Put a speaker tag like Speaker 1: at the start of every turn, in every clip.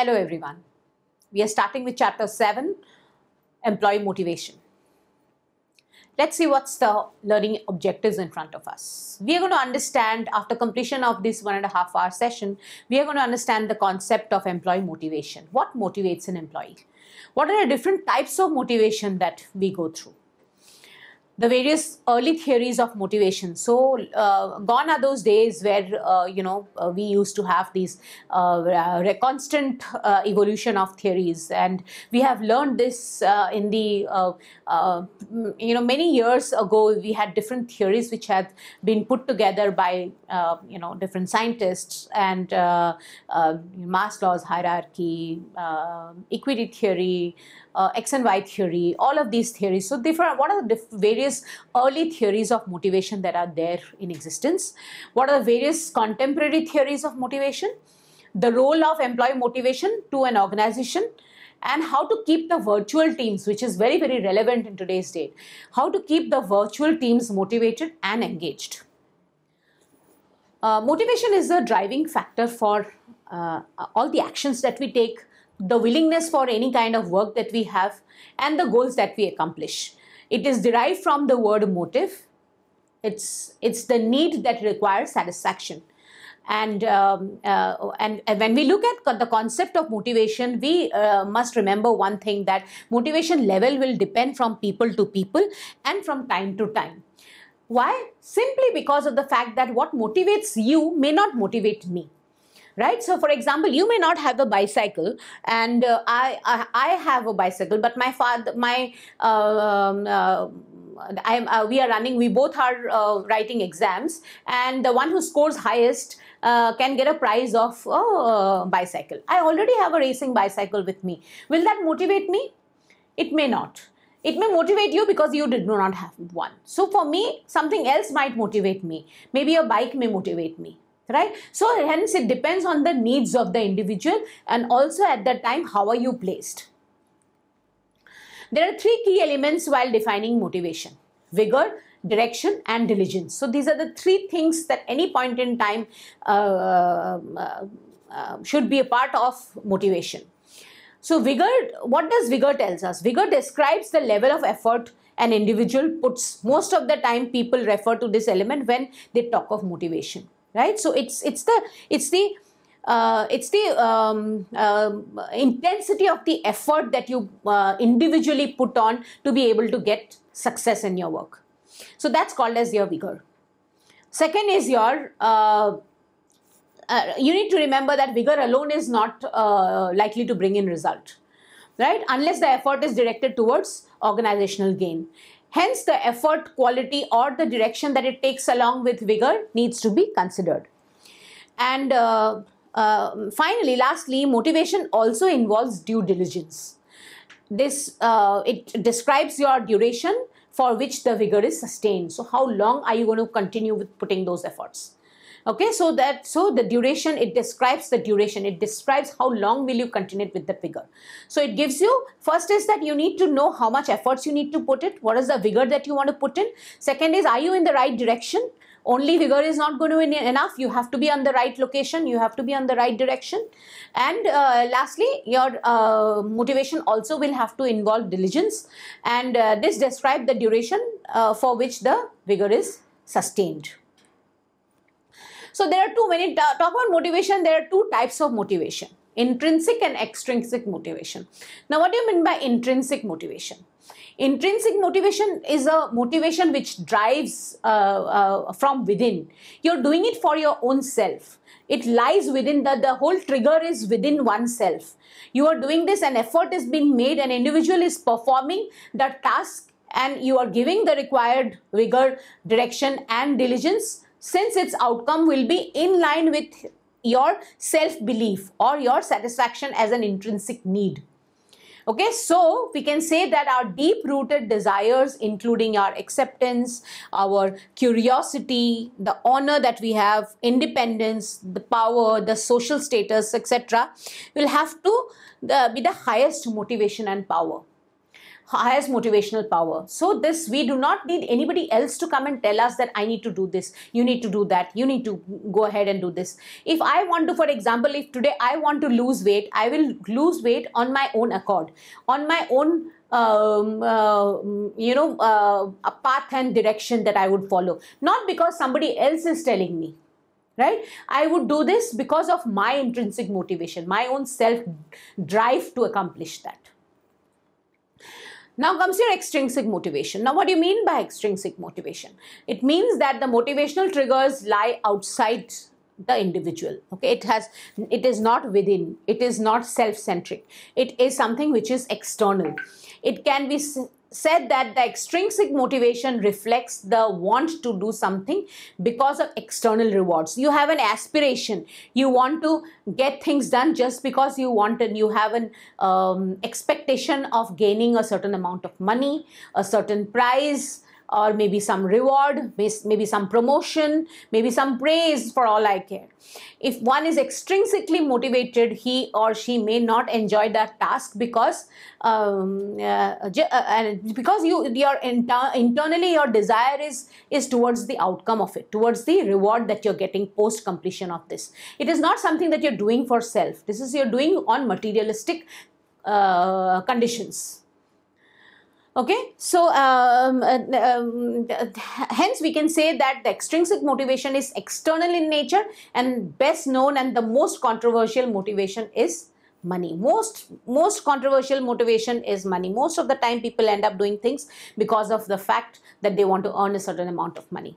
Speaker 1: Hello everyone. We are starting with chapter 7, employee motivation. Let's see what's the learning objectives in front of us. We are going to understand, after completion of this 1.5 hour session, we are going to understand the concept of employee motivation. What motivates an employee? What are the different types of motivation that we go through? The various early theories of motivation. So gone are those days where we used to have these constant evolution of theories, and we have learned this in the many years ago. We had different theories which had been put together by different scientists, and Maslow's hierarchy, equity theory, X and Y theory, all of these theories. So what are the various early theories of motivation that are there in existence? What are the various contemporary theories of motivation? The role of employee motivation to an organization, and how to keep the virtual teams, which is very, very relevant in today's date. How to keep the virtual teams motivated and engaged. Motivation is a driving factor for all the actions that we take, the willingness for any kind of work that we have, and the goals that we accomplish. It is derived from the word motive. It's the need that requires satisfaction. And when we look at the concept of motivation, we must remember one thing, that motivation level will depend from people to people and from time to time. Why? Simply because of the fact that what motivates you may not motivate me. Right? So, for example, you may not have a bicycle, and I have a bicycle, but my father, we both are writing exams, and the one who scores highest can get a prize of a bicycle. I already have a racing bicycle with me. Will that motivate me? It may not. It may motivate you because you did not have one. So, for me, something else might motivate me. Maybe a bike may motivate me. Right? So hence it depends on the needs of the individual, and also at that time how are you placed. There are 3 key elements while defining motivation: vigor, direction, and diligence. So these are the 3 things that any point in time should be a part of motivation. So vigor, what does vigor tells us? Vigor describes the level of effort an individual puts. Most of the time people refer to this element when they talk of motivation. Right, so it's the intensity of the effort that you individually put on to be able to get success in your work. So that's called as your vigor. Second is your you need to remember that vigor alone is not likely to bring in result, right? Unless the effort is directed towards organizational gain. Hence, the effort, quality, or the direction that it takes along with vigor needs to be considered. And finally, lastly, motivation also involves due diligence. This it describes your duration for which the vigor is sustained. So, how long are you going to continue with putting those efforts? Okay, so the duration, it describes the duration. It describes how long will you continue with the vigor. So it gives you, first is that you need to know how much efforts you need to put it. What is the vigor that you want to put in? Second is, are you in the right direction? Only vigor is not going to be enough. You have to be on the right location. You have to be on the right direction. And lastly, your motivation also will have to involve diligence. And this describes the duration for which the vigor is sustained. So there are when you talk about motivation, there are 2 types of motivation: intrinsic and extrinsic motivation. Now, what do you mean by intrinsic motivation? Intrinsic motivation is a motivation which drives from within. You're doing it for your own self. It lies within, the whole trigger is within oneself. You are doing this, an effort is being made, an individual is performing the task, and you are giving the required vigor, direction, and diligence, since its outcome will be in line with your self-belief or your satisfaction as an intrinsic need. Okay, so we can say that our deep-rooted desires, including our acceptance, our curiosity, the honor that we have, independence, the power, the social status, etc., will have to be the highest motivation and power. highest motivational power. So this, we do not need anybody else to come and tell us that I need to do this, you need to do that, you need to go ahead and do this. If I want to, for example, if today I want to lose weight, I will lose weight on my own accord, on my own a path and direction that I would follow, not because somebody else is telling me, right? I would do this because of my intrinsic motivation, my own self drive to accomplish that. Now comes your extrinsic motivation. Now what do you mean by extrinsic motivation? It means that the motivational triggers lie outside the individual. Okay, it is not within, it is not self-centric, it is something which is external. It can be said that the extrinsic motivation reflects the want to do something because of external rewards. You have an aspiration, you want to get things done just because you want, and you have an expectation of gaining a certain amount of money, a certain prize, or maybe some reward, maybe some promotion, maybe some praise, for all I care. If one is extrinsically motivated, he or she may not enjoy that task because internally your desire is towards the outcome of it, towards the reward that you're getting post completion of this. It is not something that you're doing for self. This is you're doing on materialistic conditions. Okay, so hence we can say that the extrinsic motivation is external in nature, and best known and the most controversial motivation is money. Most controversial motivation is money. Most of the time people end up doing things because of the fact that they want to earn a certain amount of money.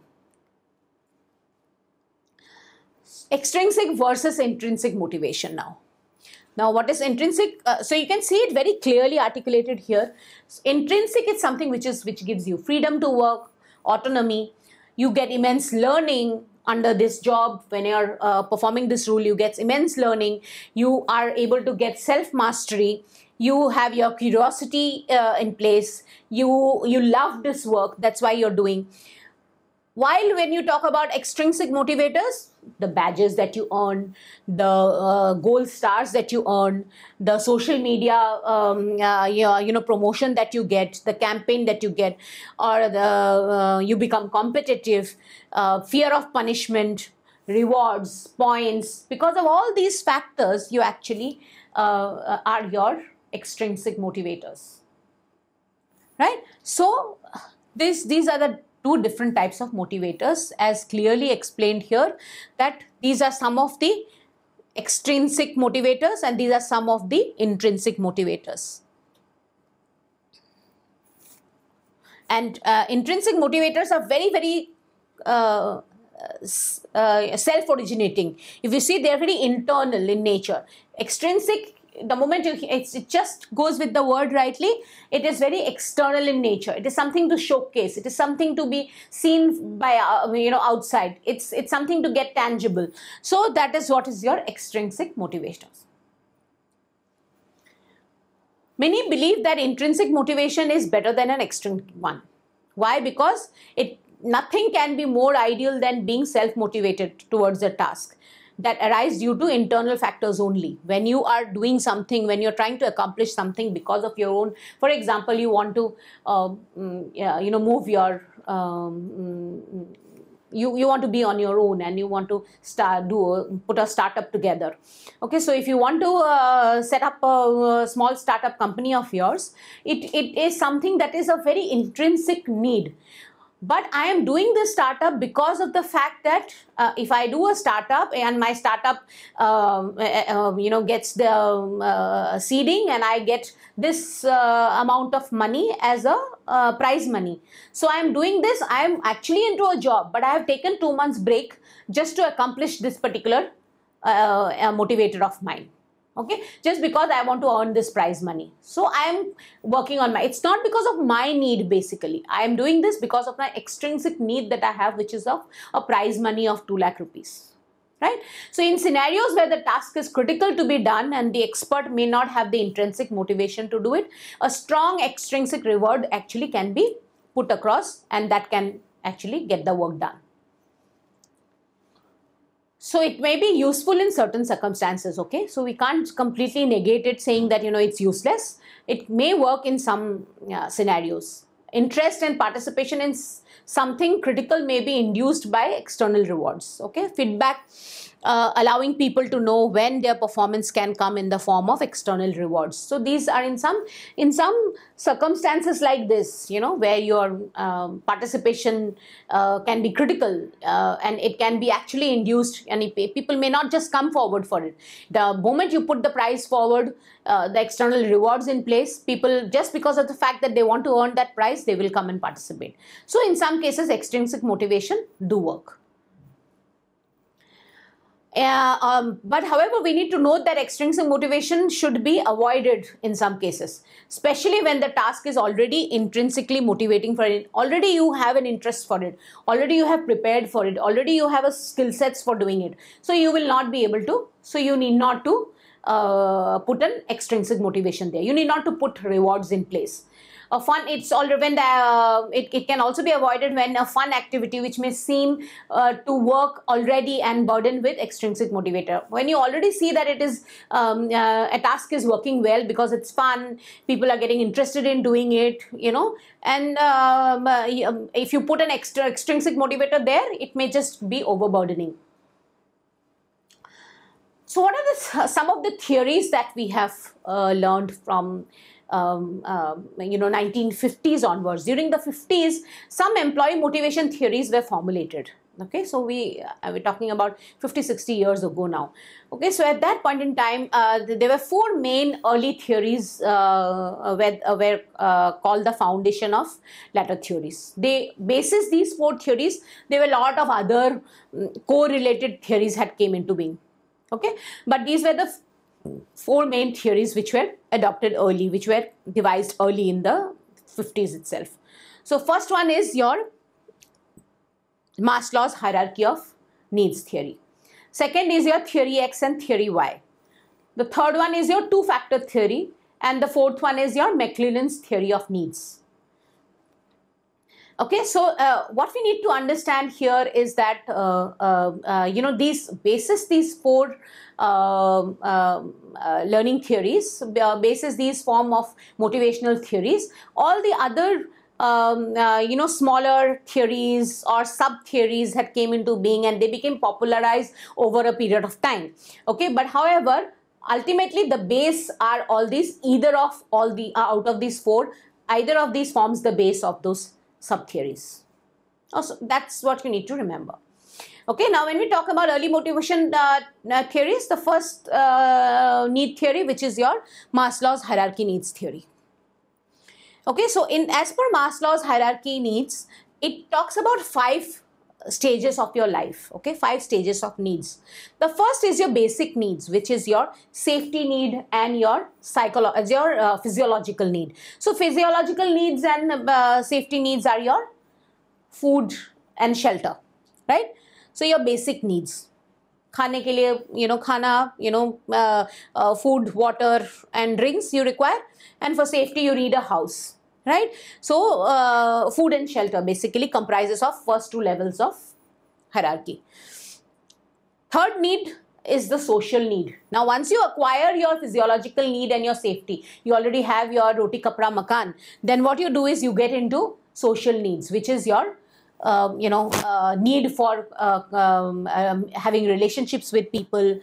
Speaker 1: Extrinsic versus intrinsic motivation now. Now, what is intrinsic? So you can see it very clearly articulated here. Intrinsic is something which gives you freedom to work, autonomy. You get immense learning under this job. When you're performing this role, you get immense learning. You are able to get self-mastery. You have your curiosity in place. You love this work. That's why you're doing. While when you talk about extrinsic motivators, the badges that you earn, the gold stars that you earn, the social media promotion that you get, the campaign that you get, or the you become competitive, fear of punishment, rewards, points. Because of all these factors, you actually are your extrinsic motivators, right? So these are the two different types of motivators, as clearly explained here, that these are some of the extrinsic motivators and these are some of the intrinsic motivators. And intrinsic motivators are very, very self-originating. If you see, they are very internal in nature. Extrinsic, the moment it just goes with the word rightly, it is very external in nature. It is something to showcase. It is something to be seen by outside. It's something to get tangible. So that is what is your extrinsic motivators. Many believe that intrinsic motivation is better than an extrinsic one. Why? Because nothing can be more ideal than being self-motivated towards a task that arise due to internal factors only. When you are doing something, when you're trying to accomplish something because of your own, for example, you want to move your you want to be on your own and you want to put a startup together. Okay, so if you want to set up a small startup company of yours, it is something that is a very intrinsic need. But I am doing this startup because of the fact that if I do a startup and my startup, gets the seeding and I get this amount of money as a prize money. So I am doing this. I am actually into a job, but I have taken 2 months break just to accomplish this particular motivator of mine. Okay, just because I want to earn this prize money. So I am working on it's not because of my need basically. I am doing this because of my extrinsic need that I have, which is of a prize money of 2 lakh rupees. Right? So in scenarios where the task is critical to be done and the expert may not have the intrinsic motivation to do it, a strong extrinsic reward actually can be put across and that can actually get the work done. So it may be useful in certain circumstances, okay? So we can't completely negate it saying that, it's useless. It may work in some scenarios. Interest and participation in something critical may be induced by external rewards. Okay, feedback allowing people to know when their performance can come in the form of external rewards. So these are in some circumstances like this, you know, where your participation can be critical and it can be actually induced, and people may not just come forward for it. The moment you put the prize forward, the external rewards in place, people, just because of the fact that they want to earn that prize, they will come and participate. So in some cases, extrinsic motivation do work. But however, we need to note that extrinsic motivation should be avoided in some cases, especially when the task is already intrinsically motivating for it. Already you have an interest for it. Already you have prepared for it. Already you have a skill sets for doing it. So you will not be able to, so you need not to put an extrinsic motivation there. You need not to put rewards in place. A fun, it's already when it can also be avoided when a fun activity which may seem to work already and burdened with extrinsic motivator. When you already see that it is a task is working well because it's fun, people are getting interested in doing it, you know, and if you put an extrinsic motivator there, it may just be overburdening. So what are some of the theories that we have learned from 1950s onwards? During the 50s, some employee motivation theories were formulated. Okay, so we're talking about 50-60 years ago now. Okay, so at that point in time, there were four main early theories were called the foundation of latter theories. They basis these four theories. There were a lot of other correlated theories had came into being. Okay, but these were the four main theories which were adopted early, which were devised early in the 50s itself. So first one is your Maslow's hierarchy of needs theory. Second is your theory X and theory Y. The third one is your two-factor theory, and the fourth one is your McClelland's theory of needs. Okay, so what we need to understand here is that these four learning theories, basis these form of motivational theories. All the other smaller theories or sub-theories had came into being and they became popularized over a period of time. Okay, but however, ultimately the base are all these, either of all the out of these four, either of these forms the base of those sub-theories. Also, that's what you need to remember. Okay, now when we talk about early motivation theories, the first need theory, which is your Maslow's hierarchy needs theory. Okay, so as per Maslow's hierarchy needs, it talks about 5 stages of your life. Okay, 5 stages of needs. The first is your basic needs, which is your safety need and your physiological need. So physiological needs and safety needs are your food and shelter, right? So your basic needs. Khane ke liye, khana, food, water and drinks you require, and for safety you need a house. Right? So, food and shelter basically comprises of first 2 levels of hierarchy. Third need is the social need. Now, once you acquire your physiological need and your safety, you already have your roti, kapra, makan, then what you do is you get into social needs, which is your need for having relationships with people,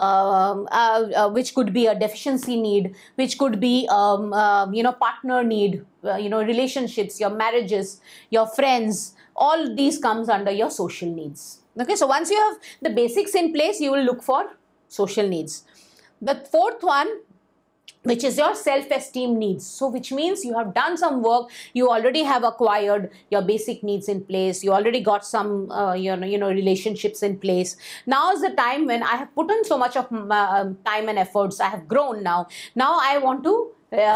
Speaker 1: which could be a deficiency need, which could be partner need, relationships, your marriages, your friends, all these comes under your social needs. Okay, so once you have the basics in place, you will look for social needs. The fourth one, which is your self-esteem needs. So which means you have done some work, you already have acquired your basic needs in place, you already got some relationships in place. Now is the time when I have put in so much of time and efforts, I have grown now. Now I want to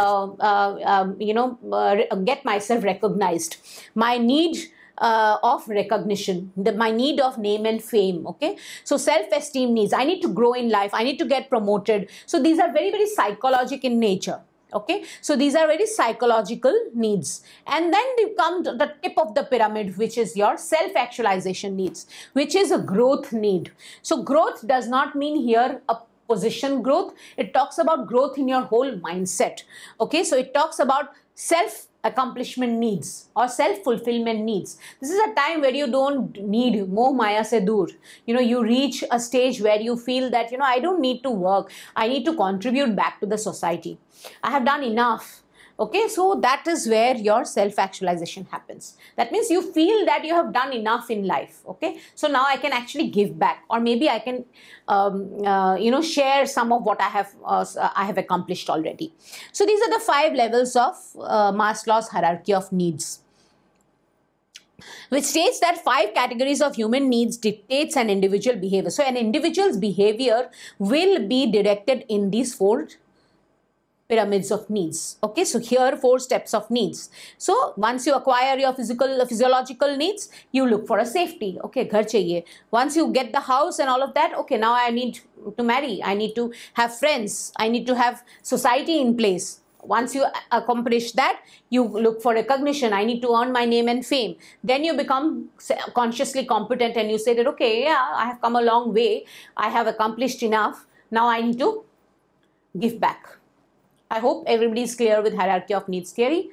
Speaker 1: get myself recognized. My need of recognition, my need of name and fame. Okay, so self-esteem needs, I need to grow in life, I need to get promoted. So these are very, very psychological in nature. Okay, so these are very psychological needs. And then you come to the tip of the pyramid, which is your self-actualization needs, which is a growth need. So growth does not mean here a position growth. It talks about growth in your whole mindset. Okay, so it talks about self accomplishment needs or self-fulfillment needs. This is a time where you don't need moh maya se dur. You reach a stage where you feel that, I don't need to work. I need to contribute back to the society. I have done enough. Okay, so that is where your self-actualization happens. That means you feel that you have done enough in life. Okay, so now I can actually give back, or maybe I can, share some of what I have accomplished already. So these are the 5 levels of Maslow's hierarchy of needs, which states that 5 categories of human needs dictates an individual behavior. So an individual's behavior will be directed in these 4 pyramids of needs. Okay, so here 4 steps of needs. So once you acquire your physiological needs, you look for a safety. Okay, ghar chahiye. Once you get the house and all of that, okay, now I need to marry, I need to have friends, I need to have society in place. Once you accomplish that, you look for recognition. I need to earn my name and fame. Then you become consciously competent and you say that, okay, yeah, I have come a long way. I have accomplished enough. Now I need to give back. I hope everybody is clear with hierarchy of needs theory.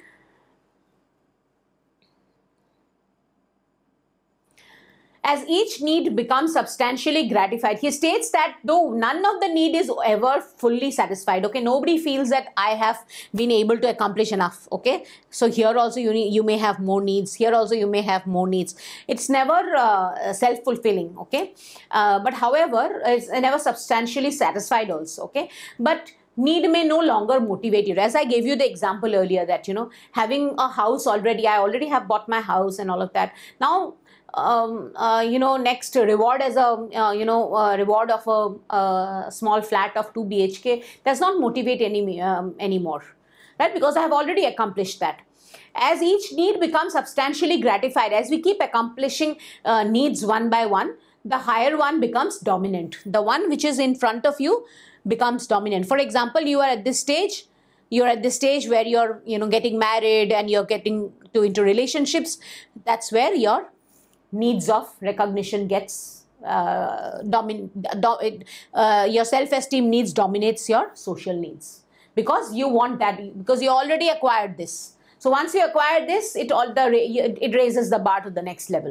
Speaker 1: As each need becomes substantially gratified, he states that though none of the need is ever fully satisfied, okay, nobody feels that I have been able to accomplish enough, okay. So here also you may have more needs, here also you may have more needs. It's never self-fulfilling, okay. But however, it's never substantially satisfied also, okay. But need may no longer motivate you. As I gave you the example earlier that, having a house already, I already have bought my house and all of that. Now, next reward as a, reward of a small flat of 2 BHK does not motivate anymore, right? Because I have already accomplished that. As each need becomes substantially gratified, as we keep accomplishing needs one by one, the higher one becomes dominant. The one which is in front of you becomes dominant. For example, you are at this stage, where you're, getting married and you're getting into relationships. That's where your needs of recognition gets your self-esteem needs dominates your social needs, because you want that, because you already acquired this. So once you acquire this, it raises the bar to the next level.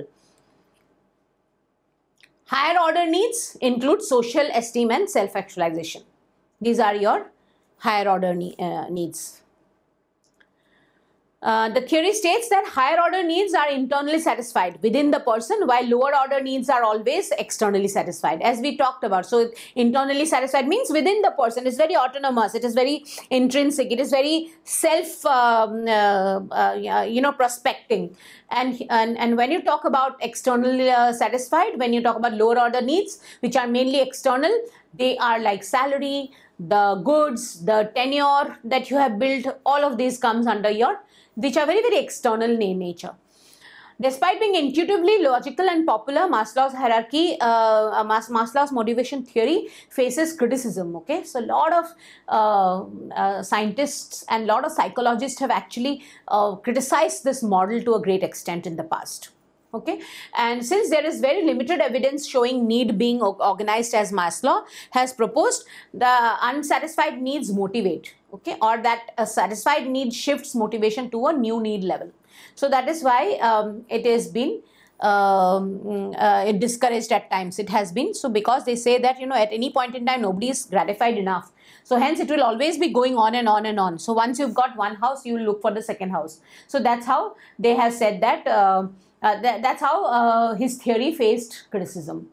Speaker 1: Higher order needs include social esteem and self-actualization. These are your higher order needs. The theory states that higher order needs are internally satisfied within the person, while lower order needs are always externally satisfied, as we talked about. So internally satisfied means within the person. It's very autonomous. It is very intrinsic. It is very self, prospecting. And when you talk about externally satisfied, when you talk about lower order needs, which are mainly external, they are like salary, the goods, the tenure that you have built. All of these comes under your, which are very, very external in nature. Despite being intuitively logical and popular, Maslow's hierarchy, Maslow's motivation theory faces criticism. Okay, so a lot of scientists and a lot of psychologists have actually criticized this model to a great extent in the past. Okay, and since there is very limited evidence showing need being organized as Maslow has proposed, the unsatisfied needs motivate, okay, or that a satisfied need shifts motivation to a new need level. So that is why it has been discouraged at times. It has been so, because they say that, at any point in time nobody is gratified enough. So hence it will always be going on and on and on. So once you've got one house, you will look for the second house. So that's how they have said that. That's how his theory faced criticism.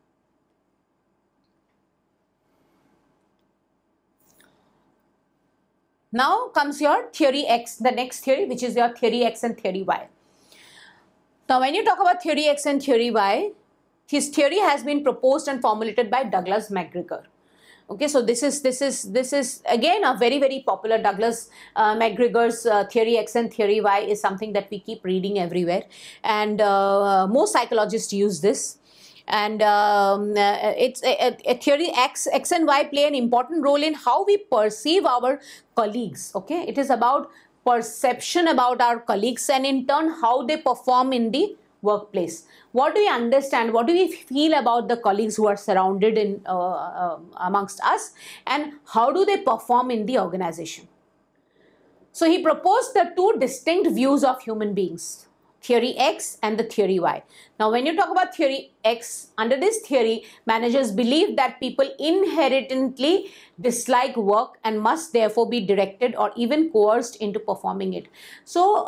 Speaker 1: Now comes your theory X, the next theory, which is your theory X and theory Y. Now when you talk about theory X and theory Y, his theory has been proposed and formulated by Douglas McGregor. Okay, so this is again a very, very popular Douglas McGregor's theory X and theory Y is something that we keep reading everywhere, and most psychologists use this. And it's a theory X and Y play an important role in how we perceive our colleagues. Okay, it is about perception about our colleagues and in turn how they perform in the workplace? What do we understand? What do we feel about the colleagues who are surrounded in amongst us, and how do they perform in the organization? So he proposed the two distinct views of human beings, theory X and the theory Y. Now, when you talk about theory X, under this theory, managers believe that people inherently dislike work and must therefore be directed or even coerced into performing it. So,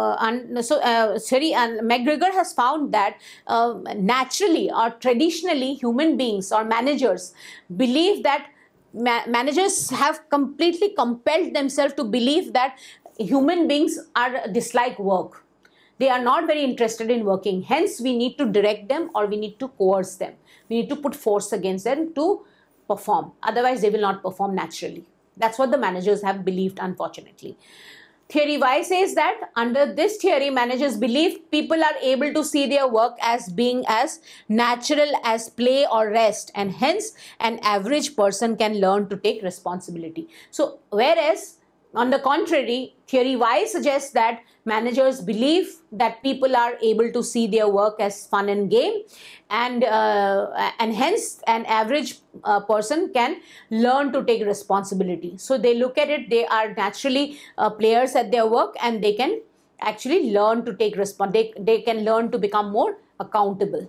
Speaker 1: McGregor has found that naturally or traditionally, human beings or managers believe that managers have completely compelled themselves to believe that human beings are dislike work. They are not very interested in working. Hence, we need to direct them or we need to coerce them. We need to put force against them to perform. Otherwise, they will not perform naturally. That's what the managers have believed, unfortunately. Theory Y says that under this theory, managers believe people are able to see their work as being as natural as play or rest, and hence an average person can learn to take responsibility. So, whereas on the contrary, theory Y suggests that managers believe that people are able to see their work as fun and game, and hence an average person can learn to take responsibility. So they look at it, they are naturally players at their work, and they can actually learn to take they can learn to become more accountable.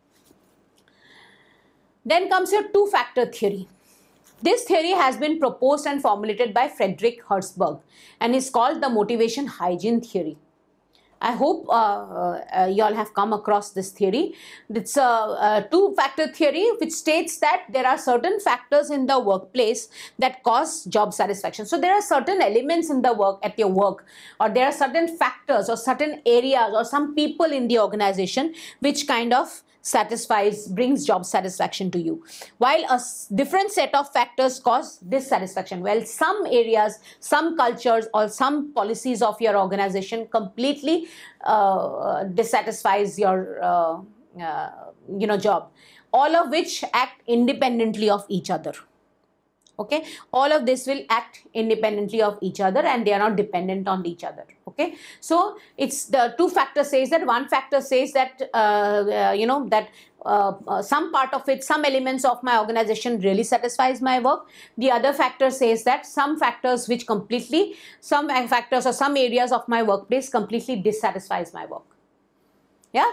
Speaker 1: Then comes your two-factor theory. This theory has been proposed and formulated by Frederick Herzberg and is called the motivation hygiene theory. I hope you all have come across this theory. It's a two-factor theory which states that there are certain factors in the workplace that cause job satisfaction. So there are certain elements in the work at your work, or there are certain factors or certain areas or some people in the organization which kind of brings job satisfaction to you, while a different set of factors cause dissatisfaction. Well, some areas, some cultures, or some policies of your organization completely dissatisfies your job, all of which act independently of each other. Okay, all of this will act independently of each other and they are not dependent on each other. Okay, so it's the two factors says that. One factor says that some part of it, some elements of my organization really satisfies my work. The other factor says that some factors some areas of my workplace completely dissatisfies my work. Yeah.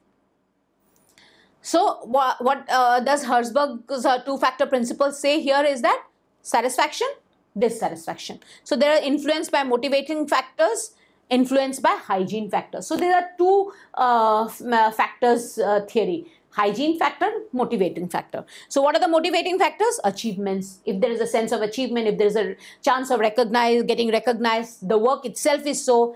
Speaker 1: So what does Herzberg's two-factor principle say here is that satisfaction, dissatisfaction. So they are influenced by motivating factors, influenced by hygiene factors. So there are two factors theory. Hygiene factor, motivating factor. So what are the motivating factors? Achievements. If there is a sense of achievement, if there is a chance of getting recognized, the work itself is so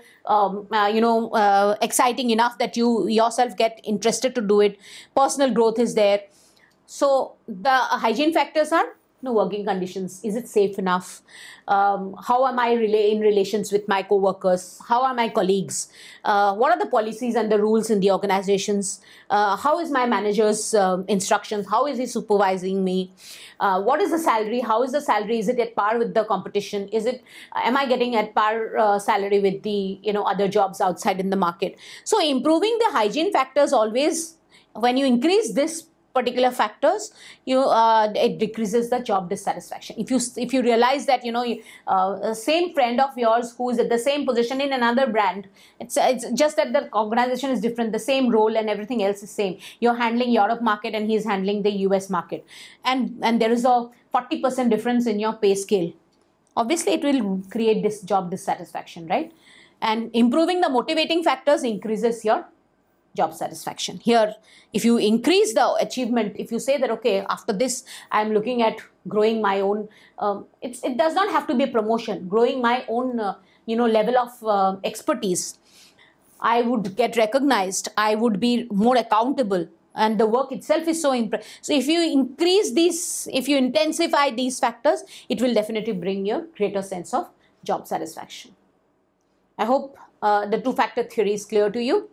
Speaker 1: exciting enough that you yourself get interested to do it. Personal growth is there. So the hygiene factors are working conditions. Is it safe enough? How am I in relations with my co-workers? How are my colleagues? What are the policies and the rules in the organizations? How is my manager's instructions? How is he supervising me? What is the salary? How is the salary? Is it at par with the competition? Am I getting at par salary with the other jobs outside in the market? So improving the hygiene factors always, when you increase this particular factors, it decreases the job dissatisfaction. If you realize that same friend of yours who is at the same position in another brand, it's just that the organization is different, the same role and everything else is same. You're handling Europe market and he's handling the US market, and there is a 40% difference in your pay scale. Obviously, it will create this job dissatisfaction, right? And improving the motivating factors increases your job satisfaction. Here, if you increase the achievement, if you say that, okay, after this, I'm looking at growing my own, it does not have to be a promotion, growing my own, level of expertise. I would get recognized. I would be more accountable. And the work itself is so impressive. So if you increase these, if you intensify these factors, it will definitely bring you a greater sense of job satisfaction. I hope the two-factor theory is clear to you.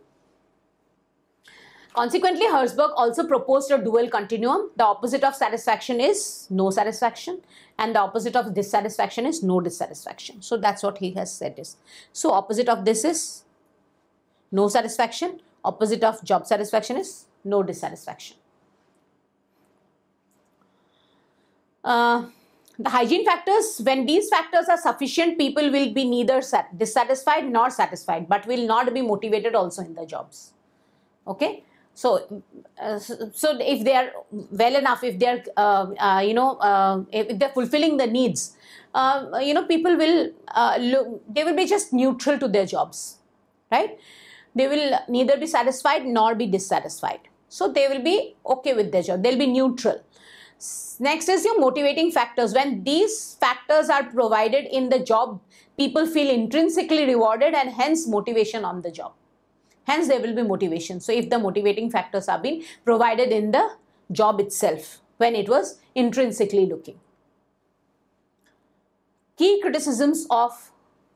Speaker 1: Consequently, Herzberg also proposed a dual continuum. The opposite of satisfaction is no satisfaction, and the opposite of dissatisfaction is no dissatisfaction. So that's what he has said is. So opposite of this is no satisfaction, Opposite of job satisfaction is no dissatisfaction. The hygiene factors, when these factors are sufficient, people will be neither dissatisfied nor satisfied, but will not be motivated also in the jobs. Okay. So, so if they are well enough, if they are, if they're fulfilling the needs, people will, they will be just neutral to their jobs, right? They will neither be satisfied nor be dissatisfied. So they will be okay with their job. They'll be neutral. Next is your motivating factors. When these factors are provided in the job, people feel intrinsically rewarded and hence motivation on the job. Hence there will be motivation. So if the motivating factors are being provided in the job itself, when it was intrinsically looking. Key criticisms of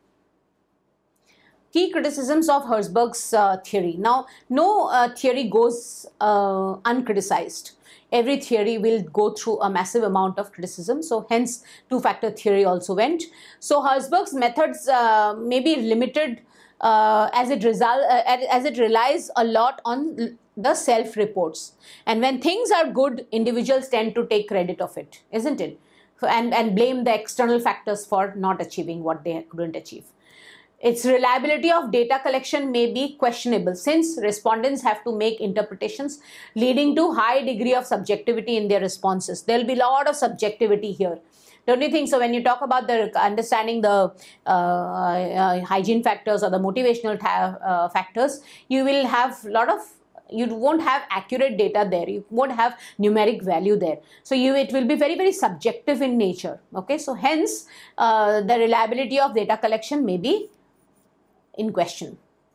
Speaker 1: Herzberg's theory. Now, no theory goes uncriticized. Every theory will go through a massive amount of criticism. So hence two-factor theory also went. So Herzberg's methods may be limited as it relies a lot on the self-reports. And when things are good, individuals tend to take credit of it, isn't it? And blame the external factors for not achieving what they couldn't achieve. Its reliability of data collection may be questionable since respondents have to make interpretations leading to high degree of subjectivity in their responses. There will be a lot of subjectivity here. Don't you think so? When you talk about the understanding the hygiene factors or the motivational factors, you will have a lot of, you won't have accurate data there. You won't have numeric value there. So it will be very, very subjective in nature. Okay. So hence the reliability of data collection may be in question.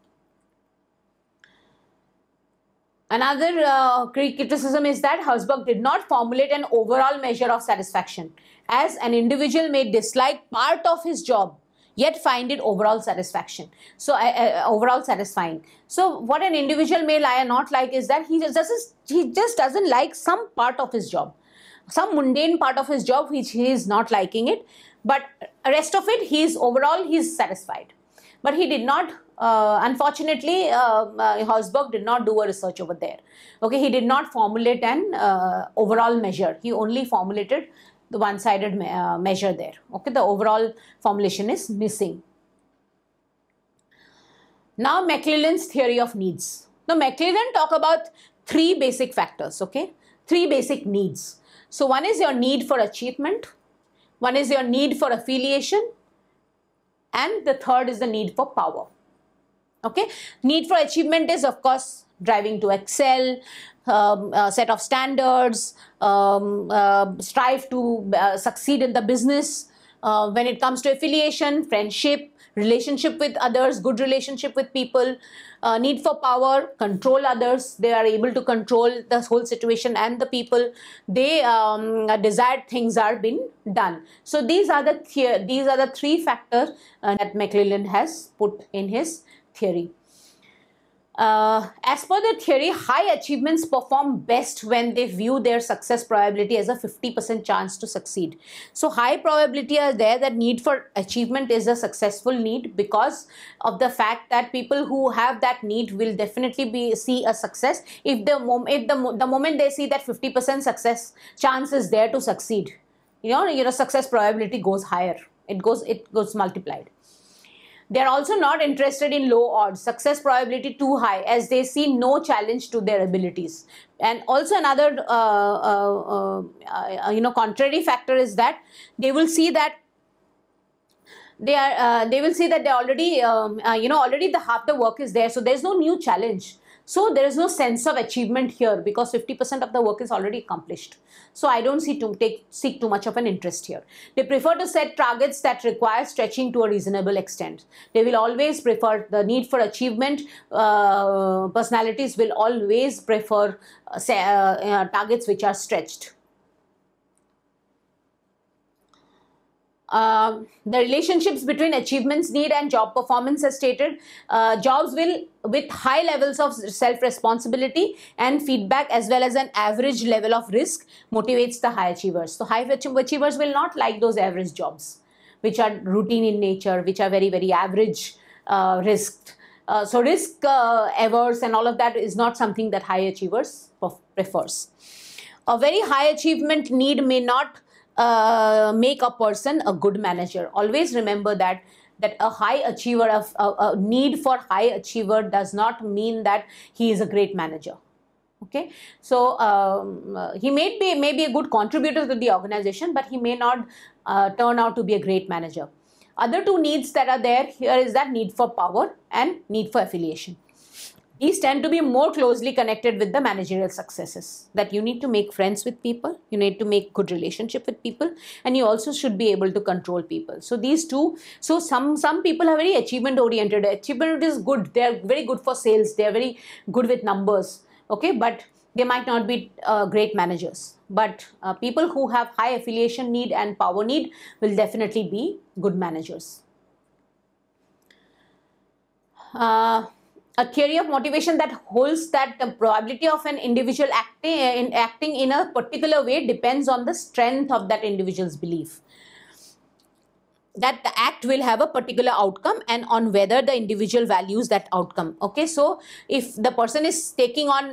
Speaker 1: Another criticism is that Herzberg did not formulate an overall measure of satisfaction, as an individual may dislike part of his job yet find it overall satisfaction. So overall satisfying. So what an individual may not like is that he just doesn't like some part of his job, some mundane part of his job which he is not liking it, but rest of it he's satisfied. But he did not, unfortunately, Herzberg did not do a research over there. Okay, he did not formulate an overall measure. He only formulated the one-sided measure there. Okay, the overall formulation is missing. Now, McClelland's theory of needs. Now, McClelland talk about three basic factors. Okay, three basic needs. So, one is your need for achievement, one is your need for affiliation, and the third is the need for power. Okay, need for achievement is of course driving to excel, set of standards, strive to succeed in the business. When it comes to affiliation, friendship, relationship with others, good relationship with people, need for power, control others. They are able to control the whole situation and the people. They desired things are being done. So these are the three factors that McClelland has put in his theory. As per the theory, high achievements perform best when they view their success probability as a 50% chance to succeed. So high probability are there that need for achievement is a successful need because of the fact that people who have that need will definitely see a success if the moment they see that 50% success chance is there to succeed. Your success probability goes higher. It goes multiplied. They are also not interested in low odds, success probability too high, as they see no challenge to their abilities. And also another contrary factor is that they will see that they already already the half the work is there, so there is no new challenge. So there is no sense of achievement here because 50% of the work is already accomplished. So I don't seek too much of an interest here. They prefer to set targets that require stretching to a reasonable extent. They will always prefer the need for achievement. Personalities will always prefer targets which are stretched. The relationships between achievements need and job performance as stated. Jobs with high levels of self-responsibility and feedback as well as an average level of risk motivates the high achievers. So high achievers will not like those average jobs which are routine in nature, which are very, very average risked. So risk averse and all of that is not something that high achievers prefers. A very high achievement need may not make a person a good manager. Always remember that a high achiever, a need for high achiever does not mean that he is a great manager. Okay, so he may be a good contributor to the organization, but he may not turn out to be a great manager. Other two needs that are there here is that need for power and need for affiliation. These tend to be more closely connected with the managerial successes, that you need to make friends with people, you need to make good relationship with people, and you also should be able to control people. So these two, so some people are very achievement oriented. Achievement is good, they are very good for sales, they are very good with numbers, okay, but they might not be great managers. But people who have high affiliation need and power need will definitely be good managers. A theory of motivation that holds that the probability of an individual acting in a particular way depends on the strength of that individual's belief that the act will have a particular outcome and on whether the individual values that outcome. Okay, so if the person is taking on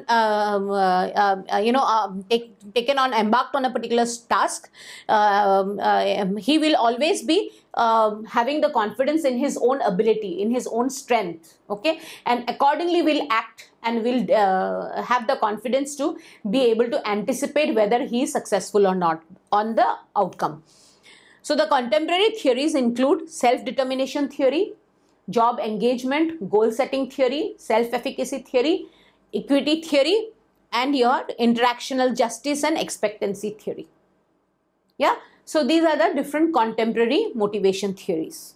Speaker 1: embarked on a particular task, he will always be having the confidence in his own ability, in his own strength, okay, and accordingly will act and will have the confidence to be able to anticipate whether he is successful or not on the outcome. So the contemporary theories include self-determination theory, job engagement, goal-setting theory, self-efficacy theory, equity theory, and your interactional justice and expectancy theory. Yeah, so these are the different contemporary motivation theories.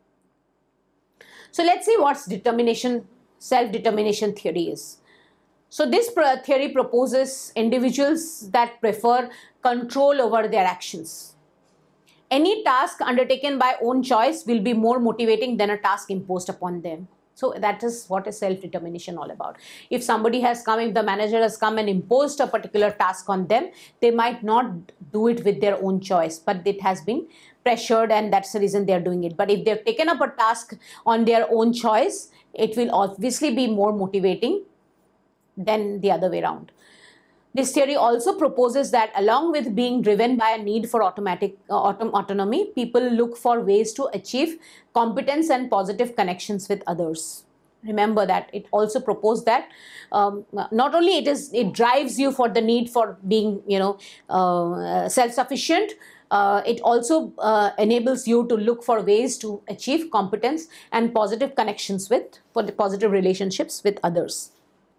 Speaker 1: So let's see what self-determination theory is. So this theory proposes individuals that prefer control over their actions. Any task undertaken by own choice will be more motivating than a task imposed upon them. So that is what is self-determination all about. If somebody has come, if the manager has come and imposed a particular task on them, they might not do it with their own choice, but it has been pressured and that's the reason they are doing it. But if they've taken up a task on their own choice, it will obviously be more motivating than the other way around. This theory also proposes that along with being driven by a need for autonomy, people look for ways to achieve competence and positive connections with others. Remember that it also proposed that not only it drives you for the need for being self-sufficient, it also enables you to look for ways to achieve competence and positive connections for the positive relationships with others.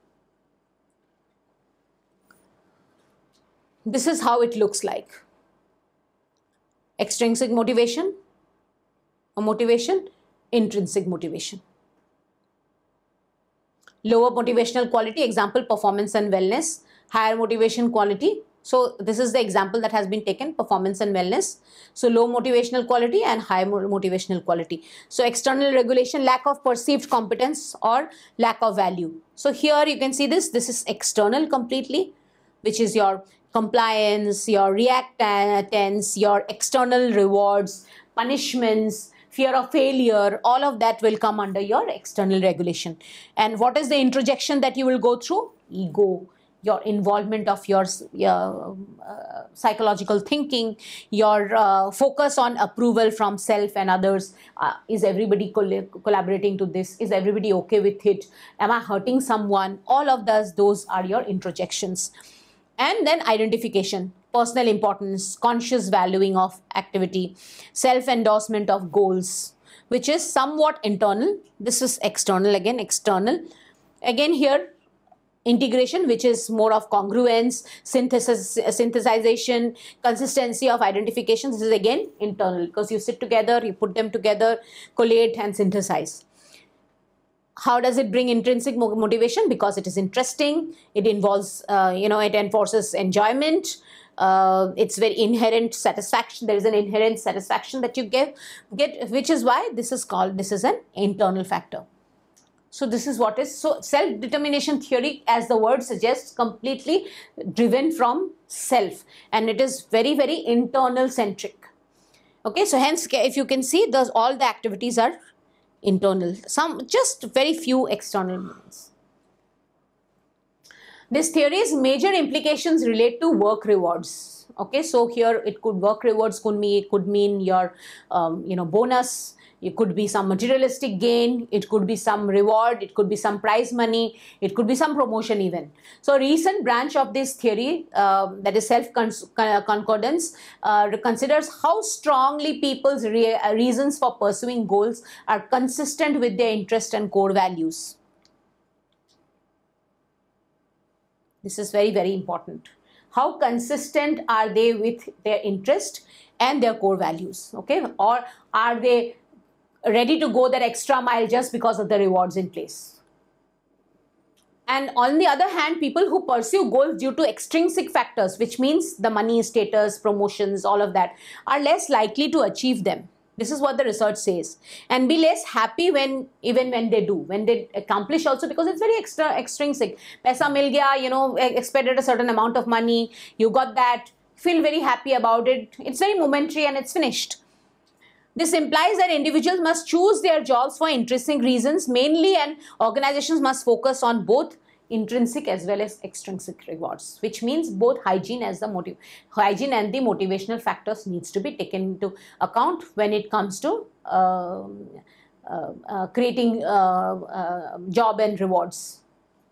Speaker 1: This is how it looks like. Extrinsic motivation, intrinsic motivation. Lower motivational quality, example, performance and wellness. Higher motivation quality. So this is the example that has been taken, performance and wellness. So low motivational quality and high motivational quality. So external regulation, lack of perceived competence or lack of value. So here you can see this is external completely, which is your compliance, your reactance, your external rewards, punishments, fear of failure, all of that will come under your external regulation. And what is the introjection that you will go through? Ego, your involvement of your psychological thinking, your focus on approval from self and others. Is everybody collaborating to this? Is everybody okay with it? Am I hurting someone? All of those are your introjections. And then identification, personal importance, conscious valuing of activity, self-endorsement of goals, which is somewhat internal. This is external, again external. Again here, integration, which is more of congruence, synthesization, consistency of identification. This is again internal because you sit together, you put them together, collate and synthesize. How does it bring intrinsic motivation? Because it is interesting, it involves, it enforces enjoyment, it's very inherent satisfaction. There is an inherent satisfaction that you get, which is why this is an internal factor. So this is what is, so self-determination theory, as the word suggests, completely driven from self, and it is very, very internal centric. Okay, so hence if you can see, all the activities are internal, some just very few external movements. This theory's major implications relate to work rewards. Okay, so here it could work rewards could mean your bonus. It could be some materialistic gain, it could be some reward, it could be some prize money, it could be some promotion even. So a recent branch of this theory, that is self-concordance, considers how strongly people's reasons for pursuing goals are consistent with their interest and core values. This is very, very important. How consistent are they with their interest and their core values, okay? Or are they ready to go that extra mile just because of the rewards in place? And on the other hand, people who pursue goals due to extrinsic factors, which means the money, status, promotions, all of that, are less likely to achieve them. This is what the research says, and be less happy even when they accomplish also, because it's very extrinsic. Paisa mil gaya, expected a certain amount of money, you got that, feel very happy about it. It's very momentary and it's finished. This implies that individuals must choose their jobs for intrinsic reasons mainly, and organizations must focus on both intrinsic as well as extrinsic rewards, which means both hygiene and the motivational factors needs to be taken into account when it comes to creating job and rewards.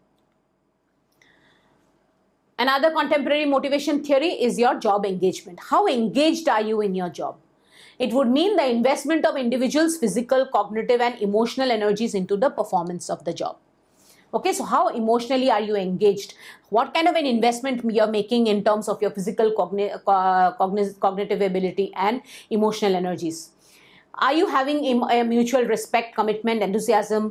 Speaker 1: Another contemporary motivation theory is your job engagement. How engaged are you in your job? It would mean the investment of individuals' physical, cognitive, and emotional energies into the performance of the job. Okay, so how emotionally are you engaged? What kind of an investment you're making in terms of your physical, cognitive ability and emotional energies? Are you having a mutual respect, commitment, enthusiasm,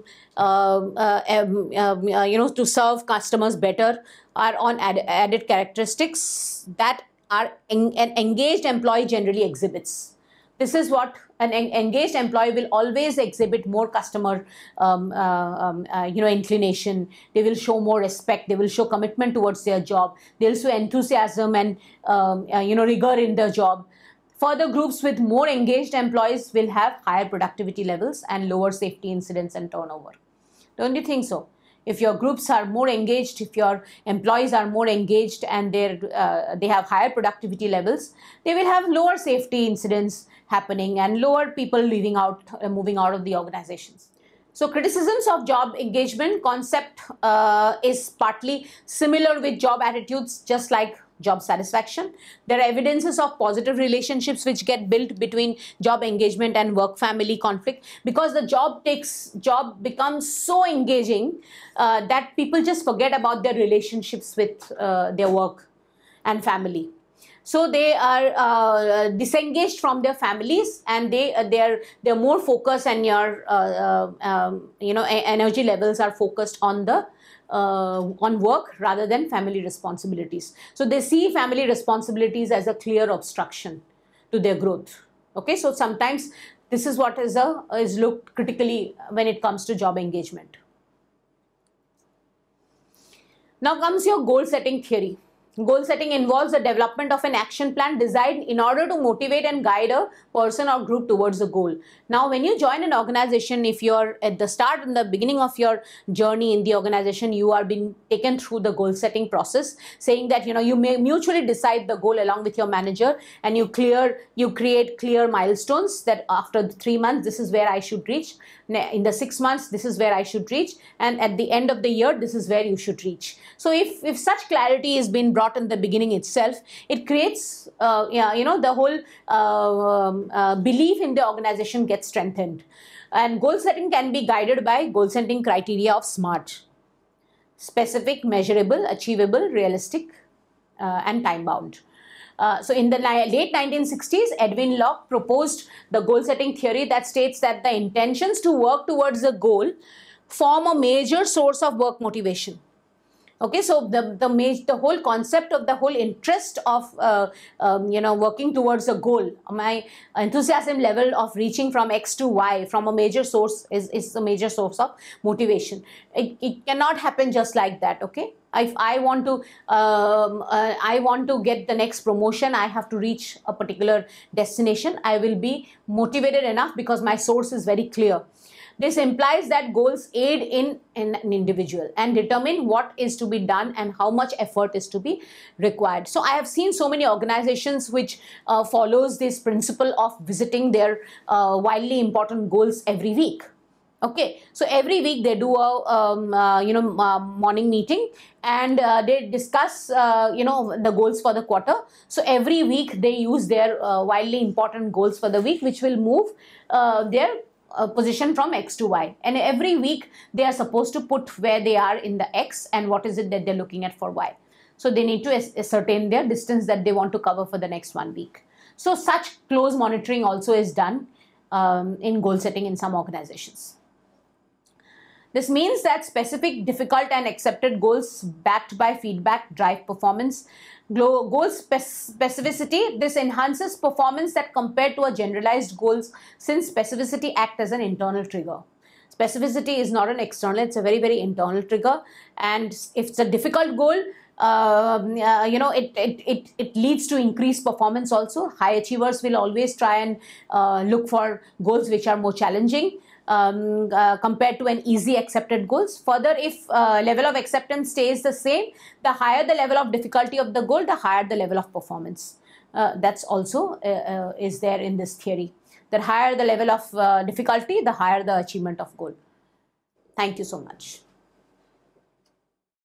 Speaker 1: to serve customers better? Are on added characteristics that an engaged employee generally exhibits. This is what an engaged employee will always exhibit: more customer inclination. They will show more respect. They will show commitment towards their job. They will show enthusiasm and rigor in their job. Further, groups with more engaged employees will have higher productivity levels and lower safety incidents and turnover. Don't you think so? If your groups are more engaged, if your employees are more engaged and they have higher productivity levels, they will have lower safety incidents happening and lower people moving out of the organizations. So criticisms of job engagement concept is partly similar with job attitudes, just like job satisfaction. There are evidences of positive relationships which get built between job engagement and work-family conflict, because the job becomes so engaging that people just forget about their relationships with their work and family. So they are disengaged from their families, and they're more focused, and your energy levels are focused on work rather than family responsibilities. So they see family responsibilities as a clear obstruction to their growth. Okay, so sometimes this is what is looked critically when it comes to job engagement. Now comes your goal setting theory. Goal setting involves the development of an action plan designed in order to motivate and guide a person or group towards a goal. Now, when you join an organization, if you're at the start and the beginning of your journey in the organization, you are being taken through the goal setting process, saying that you may mutually decide the goal along with your manager, and you create clear milestones that after 3 months, this is where I should reach. In the 6 months, this is where I should reach, and at the end of the year, this is where you should reach. So if such clarity is being brought in the beginning itself, it creates the whole belief in the organization gets strengthened. And goal setting can be guided by goal setting criteria of SMART: specific, measurable, achievable, realistic, and time bound. So in the late 1960s, Edwin Locke proposed the goal setting theory that states that the intentions to work towards a goal form a major source of work motivation. Okay, so the whole concept of the whole interest of working towards a goal, my enthusiasm level of reaching from X to Y from a major source is a major source of motivation. It cannot happen just like that. Okay, if I want to get the next promotion, I have to reach a particular destination. I will be motivated enough because my source is very clear. This implies that goals aid in an individual and determine what is to be done and how much effort is to be required. So I have seen so many organizations which follows this principle of visiting their wildly important goals every week. Okay, so every week they do a morning meeting, and they discuss the goals for the quarter. So every week they use their wildly important goals for the week, which will move their position from X to Y, and every week they are supposed to put where they are in the X and what is it that they're looking at for Y. So they need to ascertain their distance that they want to cover for the next 1 week. So such close monitoring also is done in goal setting in some organizations. This means that specific, difficult and accepted goals backed by feedback drive performance. Goal specificity, this enhances performance that compared to a generalized goals, since specificity acts as an internal trigger. Specificity is not an external, it's a very, very internal trigger. And if it's a difficult goal, it leads to increased performance also. High achievers will always try and look for goals which are more challenging compared to an easy accepted goals. Further, if level of acceptance stays the same, the higher the level of difficulty of the goal, the higher the level of performance. That's also is there in this theory. The higher the level of difficulty, the higher the achievement of goal. Thank you so much.